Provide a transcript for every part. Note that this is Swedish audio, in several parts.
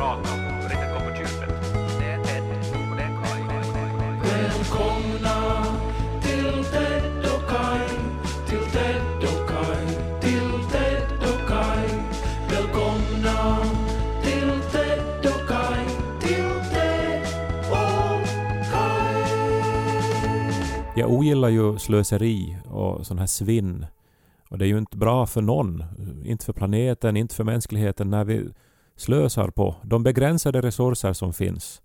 prata och riktigt gå på djupet. Det är Ted och det är Kai. Välkomna till Ted och Kai, till Ted och Kai, till Ted och Kai. Välkomna till Ted och Kai, till Ted och Kai. Jag ogillar ju slöseri och sån här svinn. Och det är ju inte bra för någon. Inte för planeten, inte för mänskligheten när vi slösar på de begränsade resurser som finns.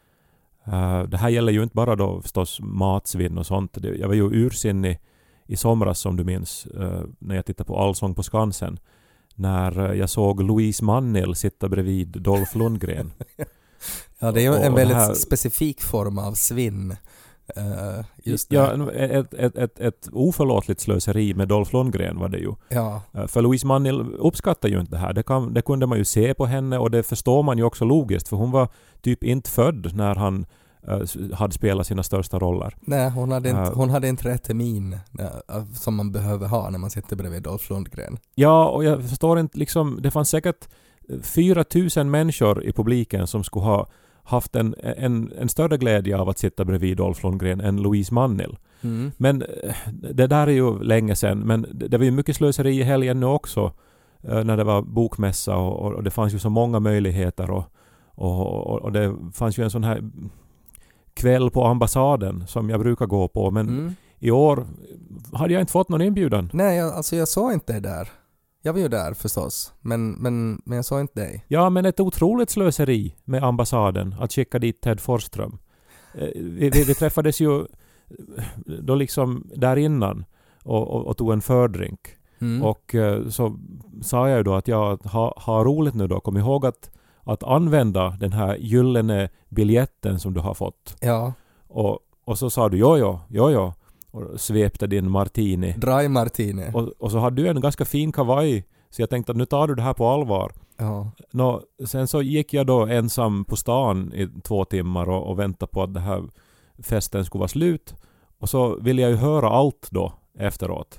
Det här gäller ju inte bara då förstås matsvinn och sånt. Jag var ju ursinnig i somras som du minns när jag tittade på Allsång på Skansen. När jag såg Louise Mannill sitta bredvid Dolph Lundgren. Ja, det är ju en väldigt här specifik form av svinn. Just det. Ja, ett oförlåtligt slöseri med Dolph Lundgren var det ju. Ja. För Louise Mannill uppskattar ju inte det här. Det kunde man ju se på henne och det förstår man ju också logiskt. För hon var typ inte född när han hade spelat sina största roller. Nej, hon hade inte rätt min som man behöver ha när man sitter bredvid Dolph Lundgren. Ja, och jag förstår inte liksom, det fanns säkert 4 000 människor i publiken som skulle ha haft en större glädje av att sitta bredvid Dolph Lundgren än Louise Mannill. Mm. Men det där är ju länge sedan. Men det var ju mycket slöseri i helgen nu också. När det var bokmässa och det fanns ju så många möjligheter. Och det fanns ju en sån här kväll på ambassaden som jag brukar gå på. Men i år hade jag inte fått någon inbjudan. Nej, jag såg inte det där. Jag var ju där förstås, men jag såg inte dig. Ja, men ett otroligt slöseri med ambassaden att skicka dit Ted Forsström. Vi träffades ju då liksom där innan och tog en fördrink. Och så sa jag ju då att jag har roligt nu då. Kom ihåg att använda den här gyllene biljetten som du har fått. Ja. Och så sa du ja. Och svepte din martini. Dry martini. Och så hade du en ganska fin kavaj. Så jag tänkte att nu tar du det här på allvar. Ja. Sen så gick jag då ensam på stan i 2 timmar och väntade på att det här festen skulle vara slut. Och så ville jag ju höra allt då efteråt.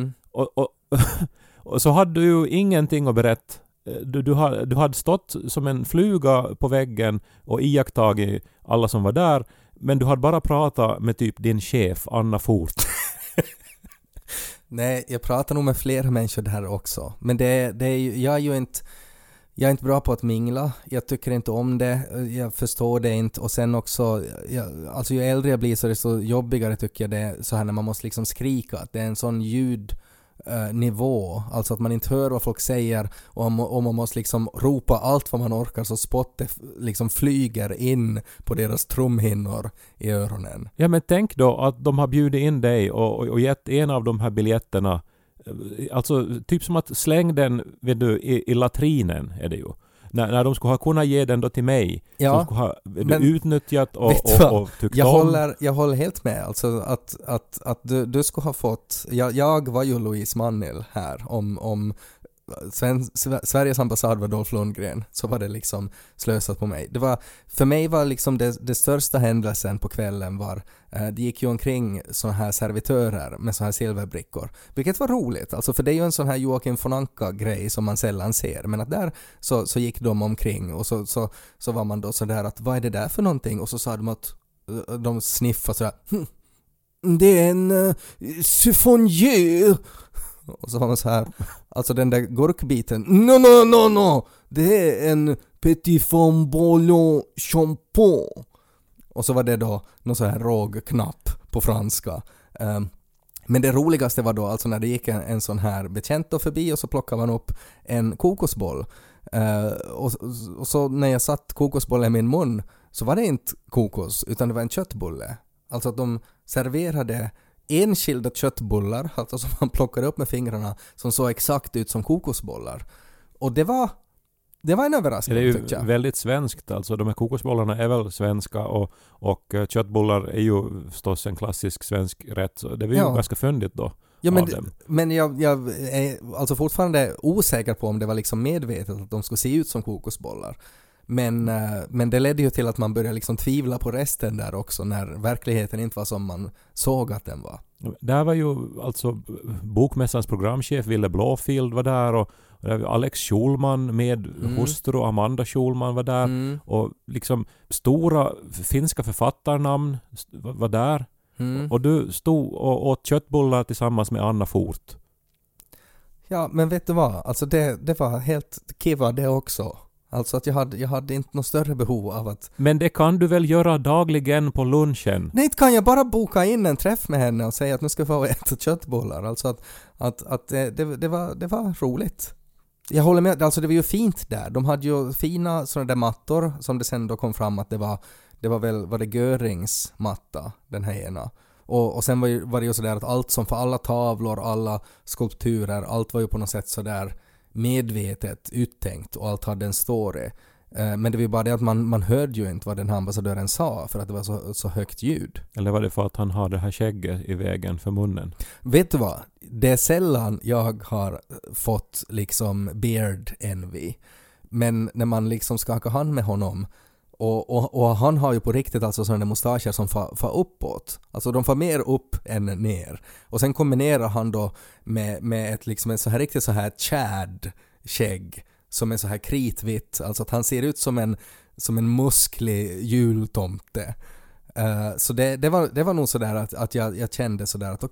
Och så hade du ju ingenting att berätta. Du hade stått som en fluga på väggen och iakttagit alla som var där. Men du hade bara pratat med typ din chef, Anna Fort. Nej, jag pratar nog med flera människor där också. Men det är ju, jag är inte bra på att mingla. Jag tycker inte om det. Jag förstår det inte. Och sen också, alltså ju äldre jag blir så är det så jobbigare tycker jag det är så här när man måste liksom skrika. Att det är en sån ljudnivå. Alltså att man inte hör vad folk säger och man måste liksom ropa allt vad man orkar så spottet liksom flyger in på deras trumhinnor i öronen. Ja, men tänk då att de har bjudit in dig och gett en av de här biljetterna. Alltså typ som att släng den i latrinen är det ju. När de skulle ha kunnat ge den då till mig. Ja, som skulle ha utnyttjat och tyckt jag håller helt med. Alltså att du skulle ha fått... Jag var ju Louise Mannill här om Sveriges ambassad var Dolph Lundgren, så var det liksom slösat på mig. För mig var liksom det största händelsen på kvällen var det gick ju omkring såna här servitörer med såna här silverbrickor, vilket var roligt, alltså för det är ju en sån här Joakim von Anka-grej som man sällan ser, men att där så gick de omkring och så var man då så där att vad är det där för någonting, och så sa de att de sniffade sådär det är en chiffonier. Och så var man så här, alltså den där gurkbiten. No. Det är en petit flamboyant champagne. Och så var det då någon så här rågknapp på franska. Men det roligaste var då alltså när det gick en sån här betjänt förbi och så plockade man upp en kokosboll. Och så när jag satt kokosbollen i min mun så var det inte kokos utan det var en köttbulle. Alltså att de serverade enskilda köttbullar, alltså som man plockade upp med fingrarna, som såg exakt ut som kokosbollar. Och det var en överraskning. Det är ju väldigt svenskt, alltså de här kokosbollarna är väl svenska och köttbullar är ju förstås en klassisk svensk rätt, så det var ju ganska fyndigt då. Ja, men jag är alltså fortfarande osäker på om det var liksom medvetet att de skulle se ut som kokosbollar. Men det ledde ju till att man började liksom tvivla på resten där också när verkligheten inte var som man såg att den var. Där var ju alltså bokmässans programchef Ville Blåfield var där och där var Alex Schulman med hustru Amanda Schulman var där och liksom stora finska författarnamn var där. Och du stod och åt köttbullar tillsammans med Anna Fort. Ja, men vet du vad? Alltså det var helt kiva det också. Alltså att jag hade inte något större behov av att... Men det kan du väl göra dagligen på lunchen? Nej, inte kan jag bara boka in en träff med henne och säga att nu ska vi få äta köttbullar. Alltså att det var roligt. Jag håller med, alltså det var ju fint där. De hade ju fina sådana där mattor som det sen då kom fram att det var det Görings matta, den här ena. Och sen var det ju sådär att allt som för alla tavlor, alla skulpturer, allt var ju på något sätt sådär medvetet uttänkt och allt hade en story. Men det var ju bara det att man hörde ju inte vad den här ambassadören sa för att det var så högt ljud. Eller var det för att han har det här skägget i vägen för munnen? Vet du vad? Det är sällan jag har fått liksom beard envy. Men när man liksom skakar hand med honom och han har ju på riktigt alltså sådana mustascher som far uppåt. Alltså de far mer upp än ner. Och sen kombinerar han då med ett liksom ett så här riktigt så här Chad-skägg som är så här kritvitt. Alltså att han ser ut som en musklig jultomte. Så det var nog sådär att jag kände sådär att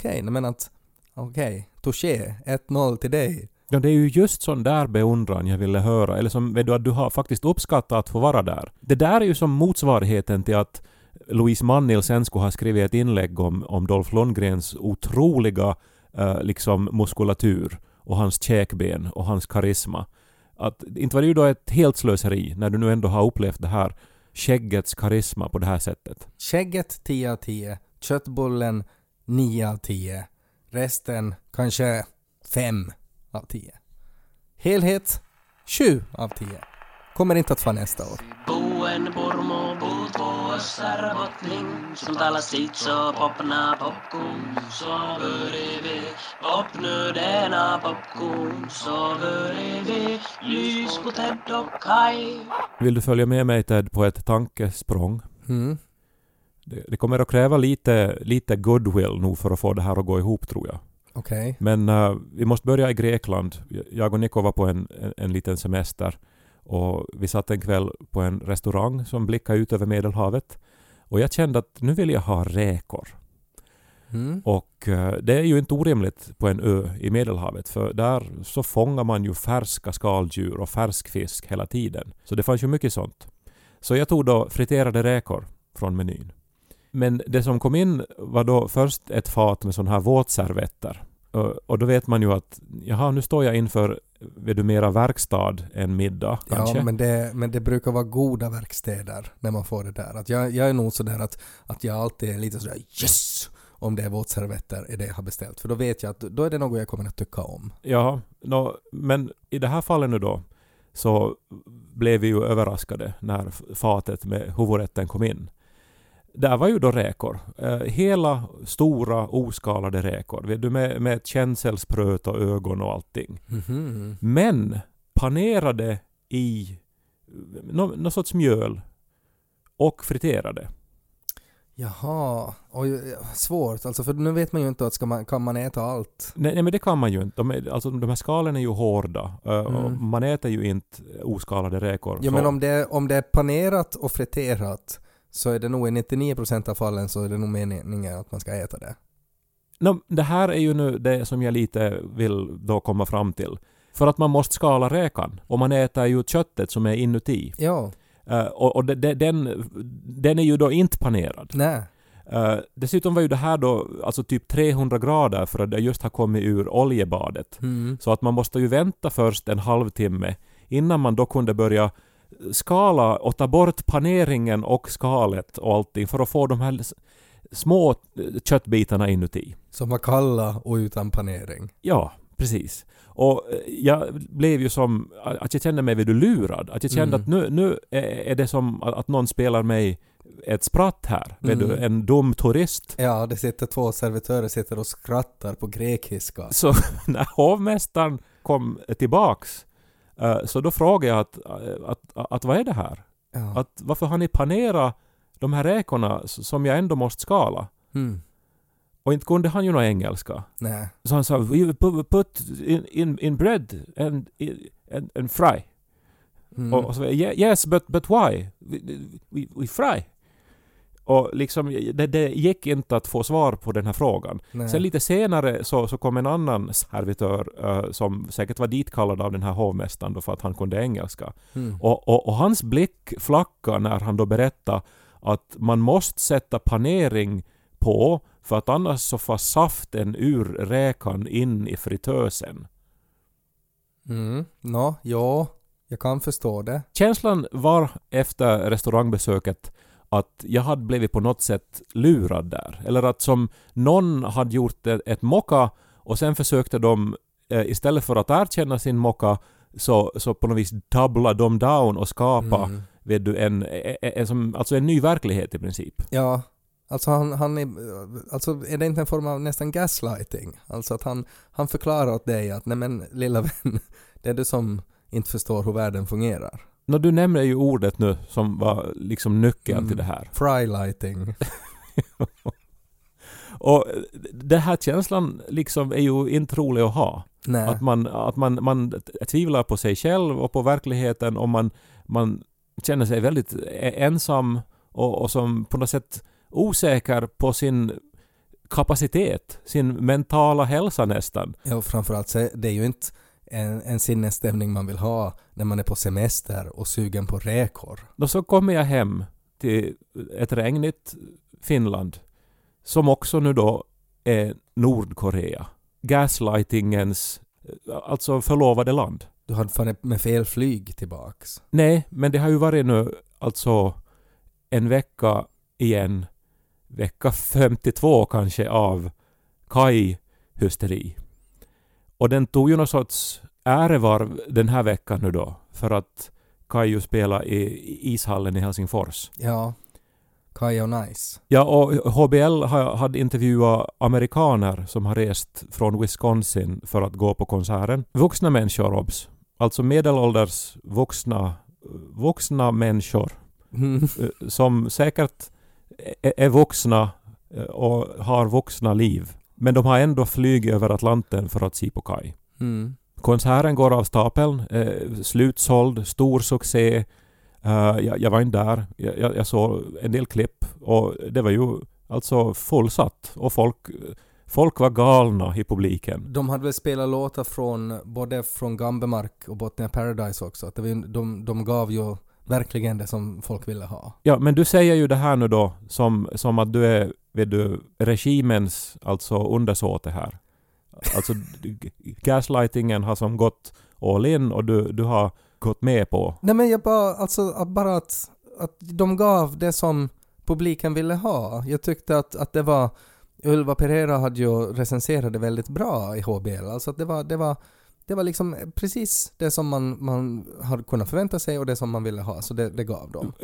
okej, touché, 1-0 till dig. Ja, det är ju just sån där beundran jag ville höra. Eller som vet du att du har faktiskt uppskattat att få vara där. Det där är ju som motsvarigheten till att Louise Mannil sen skulle ha skrivit ett inlägg om Dolph Lundgrens otroliga liksom muskulatur och hans käkben och hans karisma. Att, inte var det ju då ett helt slöseri när du nu ändå har upplevt det här skäggets karisma på det här sättet. Skägget 10 av 10, köttbullen 9 av 10, resten kanske 5 av 10. Helhet 7 av 10. Kommer inte att få nästa år. Buen pormo puut vuossar votling, som talar sitt så popna popcorn, så börjar popnödena popcorn, så börjar lys på Ted och Kai. Vill du följa med mig Ted på ett tankesprång? Det kommer att kräva lite goodwill nog för att få det här att gå ihop tror jag. Okej. Men vi måste börja i Grekland. Jag och Nico var på en liten semester och vi satt en kväll på en restaurang som blickade ut över Medelhavet och jag kände att nu vill jag ha räkor. Och det är ju inte orimligt på en ö i Medelhavet för där så fångar man ju färska skaldjur och färsk fisk hela tiden. Så det fanns ju mycket sånt. Så jag tog då friterade räkor från menyn. Men det som kom in var då först ett fat med sån här våtservetter. Och då vet man ju att nu står jag inför mera verkstad än middag kanske. Ja, men det brukar vara goda verkstäder när man får det där. Att jag är nog sådär att jag alltid är lite sådär yes! Om det är våtservetter är det jag har beställt. För då vet jag att då är det något jag kommer att tycka om. Ja, men i det här fallet nu då så blev vi ju överraskade när fatet med huvudrätten kom in. Där var ju då räkor. Hela stora oskalade räkor. Med ett känselspröt och ögon och allting. Mm-hmm. Men panerade i någon sorts mjöl och friterade. Jaha, svårt. Alltså för nu vet man ju inte att kan man äta allt. Nej, men det kan man ju inte. De här skalen är ju hårda. Och man äter ju inte oskalade räkor. Ja, men om det är panerat och friterat så är det nog i 99% av fallen så är det nog meningen att man ska äta det. Det här är ju nu det som jag lite vill då komma fram till. För att man måste skala räkan. Och man äter ju köttet som är inuti. Ja. Och den är ju då inte panerad. Nej. Dessutom var ju det här då alltså typ 300 grader för att det just har kommit ur oljebadet. Så att man måste ju vänta först en halvtimme innan man då kunde börja skala och ta bort paneringen och skalet och allting för att få de här små köttbitarna inuti. Som var kalla och utan panering. Ja, precis. Och jag blev ju som att jag kände mig lurad. Att jag kände att nu är det som att någon spelar mig ett spratt här. Du, en dum turist. Ja, det sitter 2 servitörer sitter och skrattar på grekiska. Så när hovmästaren kom tillbaks så då frågade jag att vad är det här? Ja. Varför har ni panerat de här räkorna som jag ändå måste skala? Och inte kunde han ju någon engelska. Nej. Så han sa, we put in bread and fry. Och så, yes, but why? We fry. Och liksom, det gick inte att få svar på den här frågan. Nej. Sen lite senare så kom en annan servitör som säkert var ditkallad av den här hovmästaren då för att han kunde engelska. Och hans blick flackade när han då berättade att man måste sätta panering på för att annars så får saften ur räkan in i fritösen. Ja, jag kan förstå det. Känslan var efter restaurangbesöket att jag hade blivit på något sätt lurad där. Eller att som någon hade gjort ett mocka och sen försökte de istället för att erkänna sin mocka så på något vis doubla dem down och skapa vet du, en ny verklighet i princip. Ja, alltså han är, alltså är det inte en form av nästan gaslighting? Alltså att han förklarar åt dig att nej men lilla vän, det är du som inte förstår hur världen fungerar. Du nämner ju ordet nu som var liksom nyckeln till det här. Frylighting. Och den här känslan liksom är ju inte rolig att ha. Nej. Att man tvivlar på sig själv och på verkligheten och man känner sig väldigt ensam och som på något sätt osäker på sin kapacitet, sin mentala hälsa nästan. Ja, och framförallt så det är ju inte en sinnesstämning man vill ha när man är på semester och sugen på räkor. Då så kommer jag hem till ett regnigt Finland som också nu då är Nordkorea. Gaslightingens, alltså förlovade land. Du hade farit med fel flyg tillbaks. Nej, men det har ju varit nu alltså en vecka igen. Vecka 52 kanske av Kai-hysteri. Och den tog ju någon sorts ärevarv den här veckan nu då. För att Kai ju spelade i ishallen i Helsingfors. Ja, Kai och nice. Ja, och HBL hade intervjuat amerikaner som har rest från Wisconsin för att gå på konserten. Vuxna människor, obs. Alltså medelålders vuxna människor. Som säkert är vuxna och har vuxna liv. Men de har ändå flygit över Atlanten för att se på Kai. Konserten går av stapeln. Slutsåld, stor succé. Jag var inte där. Jag såg en del klipp. Och det var ju alltså fullsatt. Och folk var galna i publiken. De hade väl spelat låtar både från Gambemark och Botnia Paradise också. Att de gav ju verkligen det som folk ville ha. Ja, men du säger ju det här nu då som att du är regimens alltså undersåte här. Alltså gaslightingen har som gått all in och du har gått med på. Nej men jag bara att de gav det som publiken ville ha. Jag tyckte att det var Ylva Pereira hade ju recenserat det väldigt bra i HBL. Alltså att det var liksom precis det som man hade kunnat förvänta sig och det som man ville ha. Så det gav dem.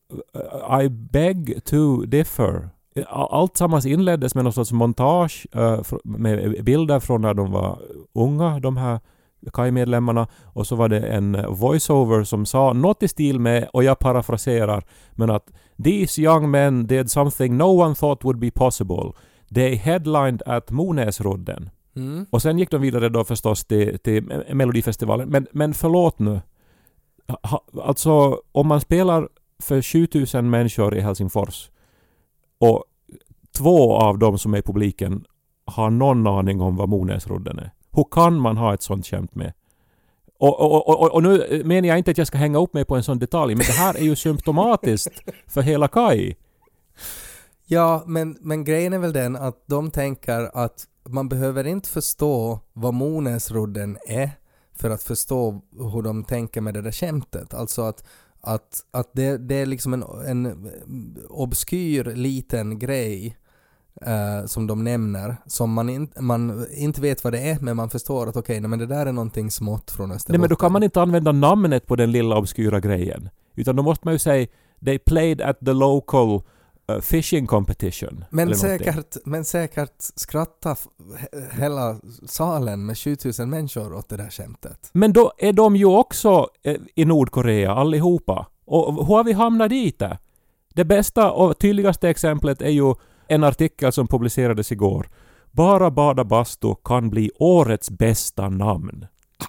I beg to differ. Allt sammans inleddes med någon sorts montage med bilder från när de var unga, de här Kai-medlemmarna. Och så var det en voiceover som sa något i stil med, och jag parafraserar, men att these young men did something no one thought would be possible. They headlined at Monäsrodden. Och sen gick de vidare då förstås till Melodifestivalen. Men förlåt nu. Alltså om man spelar för 7000 människor i Helsingfors och 2 av dem som är i publiken har någon aning om vad Monäsrodden är. Hur kan man ha ett sånt skämt med? Och nu menar jag inte att jag ska hänga upp mig på en sån detalj, men det här är ju symptomatiskt för hela Kai. Ja, men grejen är väl den att de tänker att man behöver inte förstå vad Monäsrodden är för att förstå hur de tänker med det där skämtet. Alltså att det är liksom en obskyr liten grej som de nämner som man inte vet vad det är, men man förstår att okej, men det där är någonting smått från Österbotten. Nej, men då kan man inte använda namnet på den lilla obskyra grejen. Utan då måste man ju säga they played at the local fishing competition. Men säkert skratta hela salen med 7000 människor åt det där skämtet. Men då är de ju också i Nordkorea allihopa. Och hur har vi hamnat dit där? Det bästa och tydligaste exemplet är ju en artikel som publicerades igår. Bara bada bastu kan bli årets bästa namn.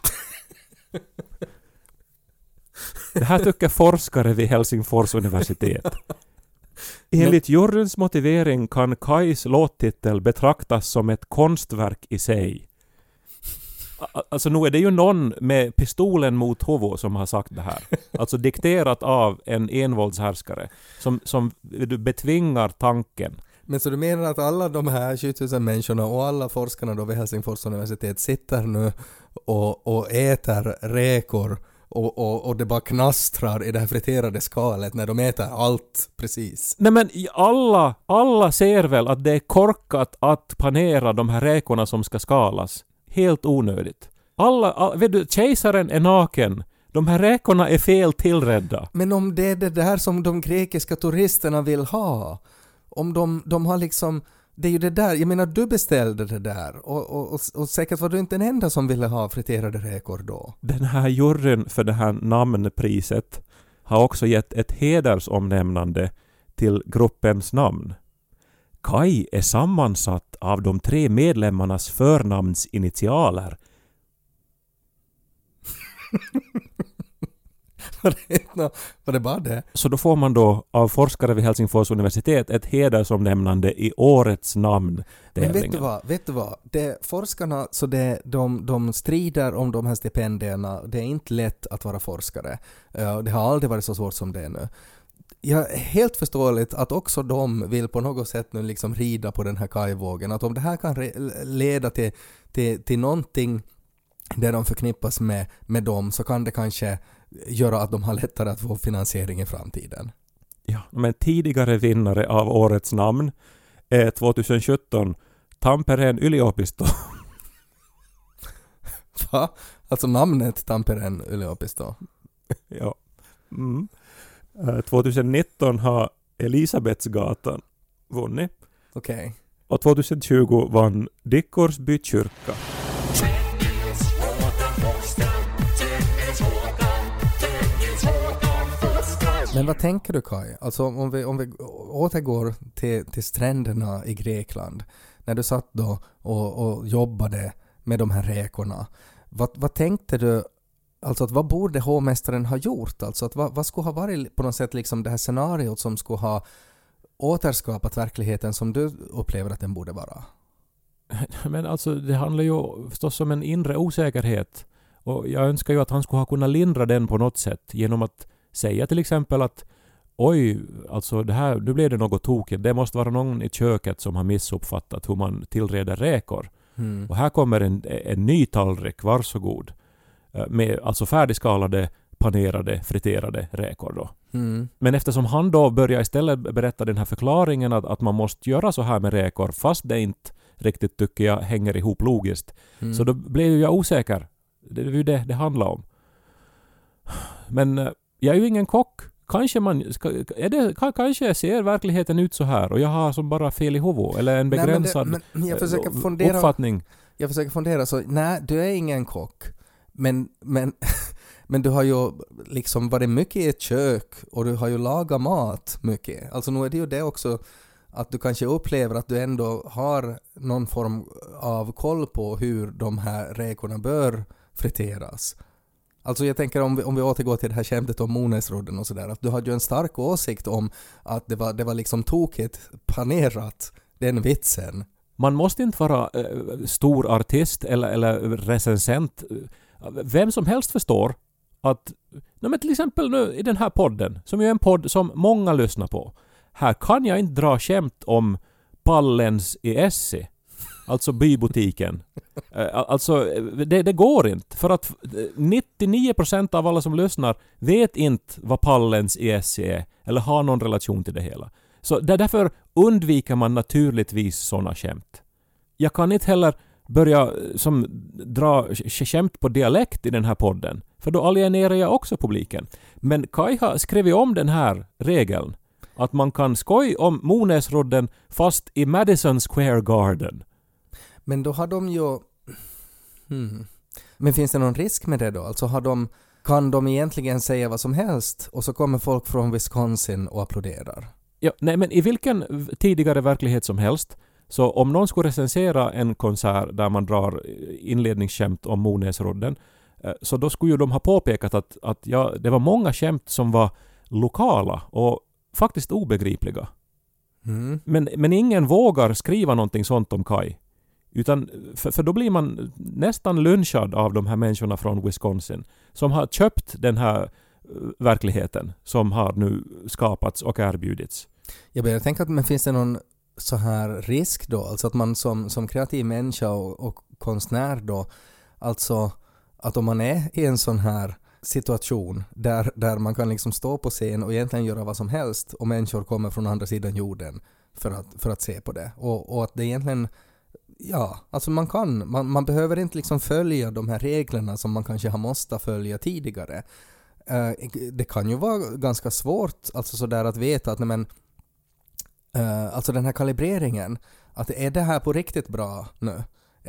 Det här tycker forskare vid Helsingfors universitet. Enligt juryns motivering kan Kais låttitel betraktas som ett konstverk i sig. Alltså nu är det ju någon med pistolen mot huvud som har sagt det här. Alltså dikterat av en envåldshärskare som betvingar tanken. Men så du menar att alla de här 20 000 människorna och alla forskarna då vid Helsingfors universitet sitter nu och äter räkor och det bara knastrar i det här friterade skalet när de äter allt precis. Nej men alla ser väl att det är korkat att panera de här räkorna som ska skalas. Helt onödigt. Vet du, kejsaren är naken. De här räkorna är fel tillredda. Men om det är det där som de grekiska turisterna vill ha. Om de har liksom... Det är ju det där. Jag menar, du beställde det där. Och säkert var du inte den enda som ville ha friterade räkor då. Den här juryn för det här namnpriset har också gett ett hedersomnämnande till gruppens namn. Kai är sammansatt av de 3 medlemmarnas förnamnsinitialer. Var det bara det? Så då får man då av forskare vid Helsingfors universitet ett hedersomnämnande i årets namn. Men vet du vad? Forskarna, så de strider om de här stipendierna. Det är inte lätt att vara forskare. Det har aldrig varit så svårt som det är nu. Ja, helt förståeligt att också de vill på något sätt nu liksom rida på den här kajvågen. Att om det här kan leda till någonting där de förknippas med dem, så kan det kanske göra att de har lättare att få finansiering i framtiden. Ja, men tidigare vinnare av årets namn är 2017 Tampereen yliopisto. Va? Alltså namnet Tampereen yliopisto? Ja. 2019 har Elisabetsgatan vunnit. Okej. Och 2020 vann Dickorsby kyrka. Men vad tänker du, Kai? Alltså om vi återgår till stränderna i Grekland. När du satt då och jobbade med de här räkorna. Vad tänkte du? Alltså att vad borde hovmästaren ha gjort? Alltså att vad skulle ha varit på något sätt liksom det här scenariot som skulle ha återskapat verkligheten som du upplever att den borde vara? Men alltså det handlar ju förstås om en inre osäkerhet. Och jag önskar ju att han skulle ha kunnat lindra den på något sätt genom att säga till exempel att oj, alltså det här, nu blev det något tokigt. Det måste vara någon i köket som har missuppfattat hur man tillreder räkor. Och här kommer en ny tallrik, varsågod. Med alltså färdigskalade, panerade, friterade räkor då. Men eftersom han då börjar istället berätta den här förklaringen att man måste göra så här med räkor fast det inte riktigt tycker jag hänger ihop logiskt. Så då blev jag osäker. Det är ju det handlar om. Men jag är ju ingen kock. Kanske ser verkligheten ut så här och jag har som bara fel i huvudet eller en begränsad uppfattning. Jag försöker fundera så, nej, du är ingen kock. Men du har ju liksom varit mycket i ett kök och du har ju lagat mat mycket. Alltså nu är det ju det också att du kanske upplever att du ändå har någon form av koll på hur de här räkorna bör friteras. Alltså jag tänker om vi återgår till det här skämtet om Monesrodden och sådär. Att du hade ju en stark åsikt om att det var liksom tokigt panerat, den vitsen. Man måste inte vara stor artist eller recensent. Vem som helst förstår att men till exempel nu i den här podden, som är en podd som många lyssnar på. Här kan jag inte dra skämt om Pallens i Essie. Alltså bybutiken. Alltså det går inte. För att 99% av alla som lyssnar vet inte vad Pallens i Essie är. Eller har någon relation till det hela. Så därför undviker man naturligtvis sådana skämt. Jag kan inte heller börja dra skämt på dialekt i den här podden. För då alienerar jag också publiken. Men Kai har skrivit om den här regeln. Att man kan skoj om Monesrodden fast i Madison Square Garden. Men då har de ju... Men finns det någon risk med det då? Alltså kan de egentligen säga vad som helst och så kommer folk från Wisconsin och applåderar? Ja, nej, men i vilken tidigare verklighet som helst, så om någon skulle recensera en konsert där man drar inledningsskämt om Monäsrodden, så då skulle ju de ha påpekat att det var många skämt som var lokala och faktiskt obegripliga. Mm. Men ingen vågar skriva någonting sånt om Kai. Utan, för då blir man nästan lynchad av de här människorna från Wisconsin som har köpt den här verkligheten som har nu skapats och erbjudits. Jag börjar tänka att men finns det någon så här risk då? Alltså att man som kreativ människa och konstnär då, alltså att om man är i en sån här situation där man kan liksom stå på scen och egentligen göra vad som helst och människor kommer från andra sidan jorden för att se på det. Och att det egentligen, ja, alltså man behöver inte liksom följa de här reglerna som man kanske har måste följa tidigare. Det kan ju vara ganska svårt alltså sådär att veta att alltså den här kalibreringen, att är det här på riktigt bra nu?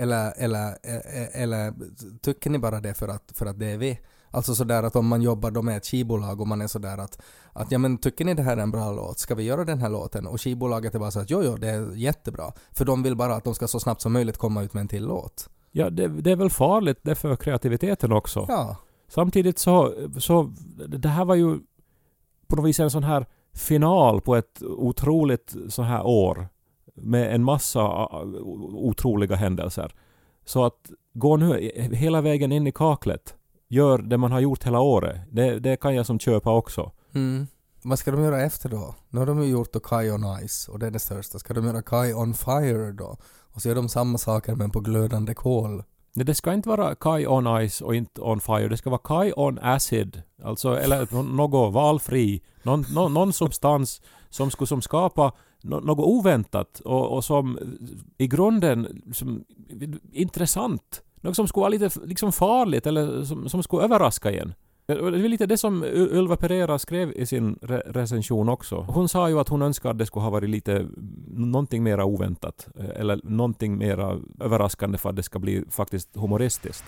Eller tycker ni bara det för att det är vi? Alltså sådär att om man jobbar då med ett skivbolag och man är sådär att ja men tycker ni det här är en bra låt? Ska vi göra den här låten? Och skivbolaget är bara så att jo det är jättebra. För de vill bara att de ska så snabbt som möjligt komma ut med en till låt. Ja, det är väl farligt det för kreativiteten också. Ja. Samtidigt så det här var ju på något vis en sån här final på ett otroligt så här år med en massa otroliga händelser. Så att gå nu hela vägen in i kaklet, gör det man har gjort hela året. Det kan jag som köpa också. Mm. Vad ska de göra efter då? Nu har de ju gjort då Kai on Ice och det är det största. Ska de göra Kai on Fire då? Och så gör de samma saker men på glödande kol. Det ska inte vara Kai on Ice och inte on Fire. Det ska vara Kai on Acid. Alltså, eller något valfri. Någon substans som skulle skapa något oväntat och som i grunden som intressant. Något som skulle vara lite liksom farligt eller som skulle överraska igen. Det är lite det som Ylva Pereira skrev i sin recension också. Hon sa ju att hon önskade att det skulle ha varit lite någonting mer oväntat eller någonting mer överraskande för att det ska bli faktiskt humoristiskt.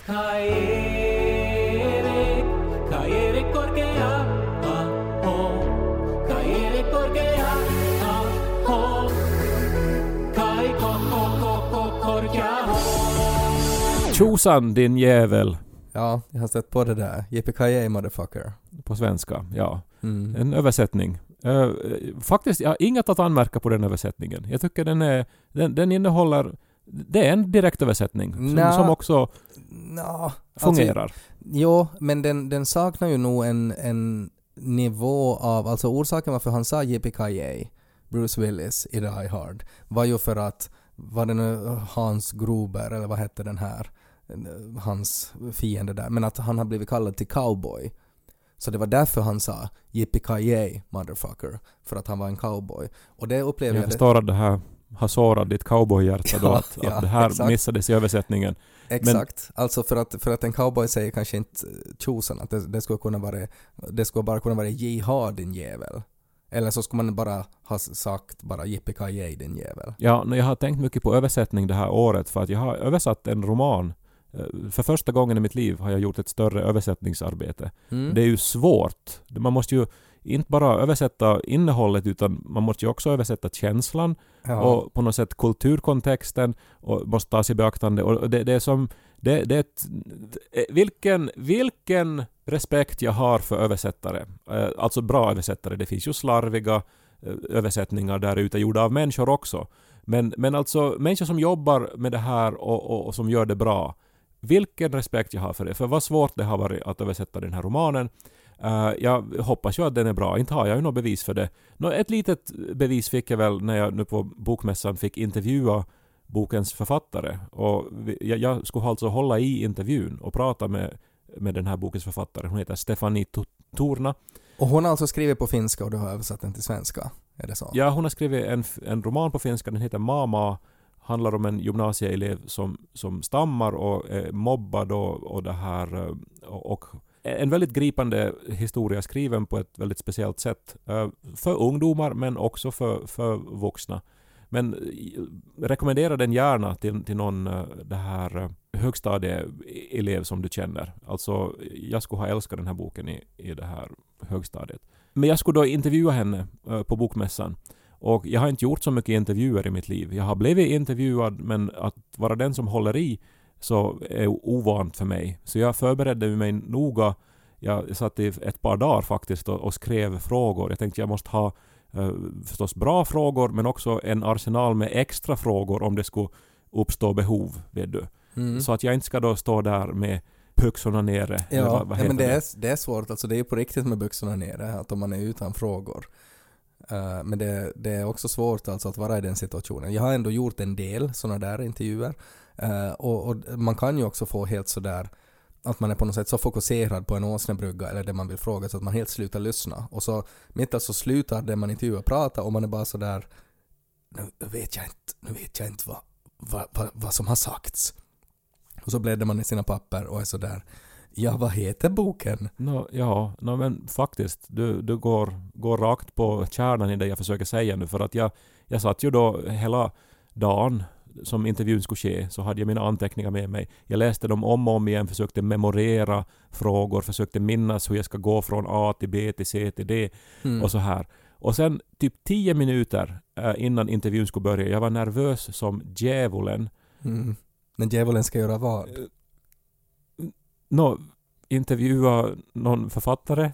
Tjosan din jävel. Ja, jag har sett på det där. Yippee-ki-yay, motherfucker. På svenska, ja. Mm. En översättning. Faktiskt, jag har inget att anmärka på den översättningen. Jag tycker den innehåller... Det är en direkt översättning som också fungerar. Alltså, jo, men den saknar ju nog en nivå av... Alltså orsaken varför han sa Yippee-ki-yay, Bruce Willis i Die Hard, var ju för att var det nu Hans Gruber eller vad hette den här hans fiende där, men att han har blivit kallad till cowboy. Så det var därför han sa Yippee-ki-yay, motherfucker, för att han var en cowboy. Och det upplever jag förstår att det här har sårat ditt cowboyhjärta då, att det här exakt. Missades i översättningen. Exakt, men, alltså för att en cowboy säger kanske inte tjosan, att det skulle bara kunna vara jihad din jävel. Eller så ska man bara ha sagt bara Yippee-ki-yay din jävel. Ja, jag har tänkt mycket på översättning det här året för att jag har översatt en roman. För första gången i mitt liv har jag gjort ett större översättningsarbete. Mm. Det är ju svårt. Man måste ju inte bara översätta innehållet utan man måste ju också översätta känslan och på något sätt kulturkontexten och måste ta sig i beaktande. Och det är som vilken respekt jag har för översättare. Alltså bra översättare. Det finns ju slarviga översättningar där ute gjorda av människor också. Men alltså människor som jobbar med det här och som gör det bra. Vilken respekt jag har för det. För vad svårt det har varit att översätta den här romanen. Jag hoppas ju att den är bra. Inte har jag ju något bevis för det. Ett litet bevis fick jag väl när jag nu på bokmässan fick intervjua bokens författare. Och jag skulle alltså hålla i intervjun och prata med den här bokens författare. Hon heter Stefanie Torna. Och hon har alltså skrivit på finska och du har översatt den till svenska. Är det så? Ja, hon har skrivit en roman på finska. Den heter Mama. Handlar om en gymnasieelev som stammar och är mobbad och det här och en väldigt gripande historia skriven på ett väldigt speciellt sätt för ungdomar men också för vuxna. Men rekommenderar den gärna till någon det här högstadieelev som du känner. Alltså jag skulle ha älskat den här boken i det här högstadiet. Men jag skulle då intervjua henne på bokmässan. Och jag har inte gjort så mycket intervjuer i mitt liv. Jag har blivit intervjuad, men att vara den som håller i så är ovant för mig. Så jag förberedde mig noga. Jag satt i ett par dagar faktiskt och skrev frågor. Jag tänkte jag måste ha förstås bra frågor, men också en arsenal med extra frågor om det skulle uppstå behov, vet du. Så att jag inte ska då stå där med byxorna nere. Ja, men det är svårt. Alltså det är på riktigt med byxorna nere, att om man är utan frågor. Men det är också svårt alltså att vara i den situationen. Jag har ändå gjort en del sådana där intervjuer. Och man kan ju också få helt sådär att man är på något sätt så fokuserad på en åsnebrygga eller det man vill fråga så att man helt slutar lyssna. Och så mitt alltså slutar det man intervjuar prata och man är bara sådär, nu vet jag inte vad som har sagts. Och så bläddrar man i sina papper och är sådär, ja, vad heter boken? Men faktiskt, du går rakt på kärnan i det jag försöker säga nu. För att jag satt ju då hela dagen som intervjun skulle ske, så hade jag mina anteckningar med mig. Jag läste dem om och om igen, försökte memorera frågor, försökte minnas hur jag ska gå från A till B till C till D och så här. Och sen typ 10 minuter innan intervjun skulle börja, jag var nervös som djävulen. Men djävulen ska göra vad? Intervjua någon författare.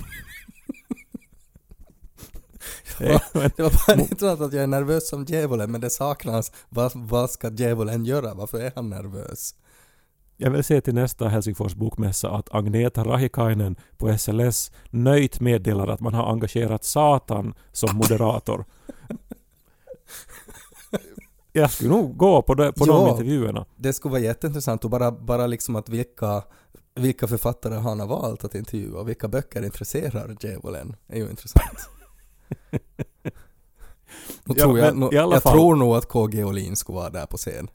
Det var bara inte att jag är nervös som djävulen, men det saknas. Vad ska djävulen göra? Varför är han nervös? Jag vill se till nästa Helsingfors bokmässa att Agneta Rahikainen på SLS nöjt meddelar att man har engagerat Satan som moderator. Jag skulle nog gå på de intervjuerna. Det skulle vara jätteintressant och bara liksom att vilka författare han har valt att intervjua och vilka böcker intresserar djävulen är ju intressant. Jag tror nog att KG Olin skulle vara där på scen.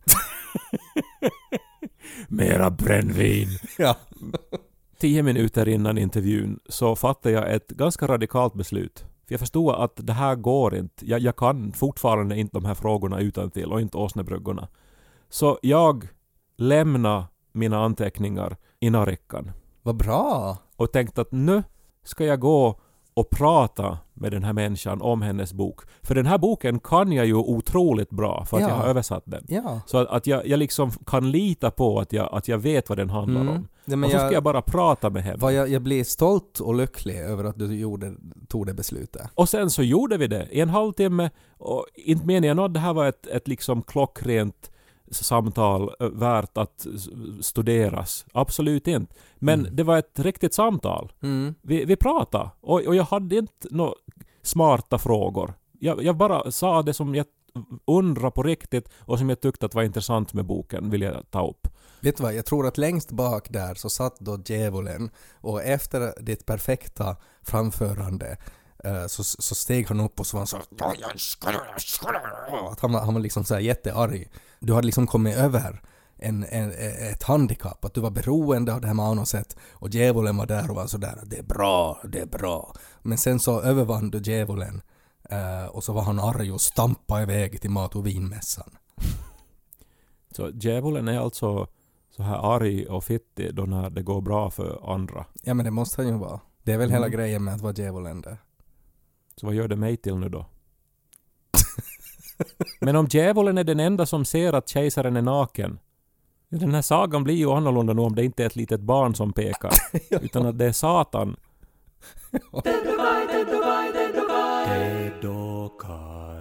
Mera brännvin. Ja. 10 minuter innan intervjun så fattade jag ett ganska radikalt beslut. För jag förstod att det här går inte. Jag kan fortfarande inte de här frågorna utantill och inte åsnebryggorna. Så jag lämnade mina anteckningar i narickan. Vad bra! Och tänkte att nu ska jag gå och prata med den här människan om hennes bok. För den här boken kan jag ju otroligt bra för att jag har översatt den. Ja. Så att jag liksom kan lita på att jag vet vad den handlar om. Ja, och så ska jag bara prata med henne. Jag blir stolt och lycklig över att du tog det beslutet. Och sen så gjorde vi det i en halvtimme. Och inte menar jag att det här var ett liksom klockrent samtal värt att studeras. Absolut inte. Men det var ett riktigt samtal. Vi pratade. Och jag hade inte några smarta frågor. Jag bara sa det som jag undrar på riktigt och som jag tyckte att var intressant med boken vill jag ta upp. Vet du vad, jag tror att längst bak där så satt då djävulen och efter ditt perfekta framförande så steg han upp och så var han så att han var liksom så här jättearg. Du hade liksom kommit över ett handikapp, att du var beroende av det här manuset och djävulen var där och var så där, det är bra. Men sen så övervann du djävulen och så var han arg och stampade iväg till mat- och vinmässan. Så djävulen är alltså så här arg och fittig då när det går bra för andra? Ja, men det måste han ju vara. Det är väl hela grejen med att vara djävulen där. Så vad gör det mig till nu då? Men om djävulen är den enda som ser att kejsaren är naken, den här sagan blir ju annorlunda nu om det inte är ett litet barn som pekar, utan att det är Satan. Dedokai.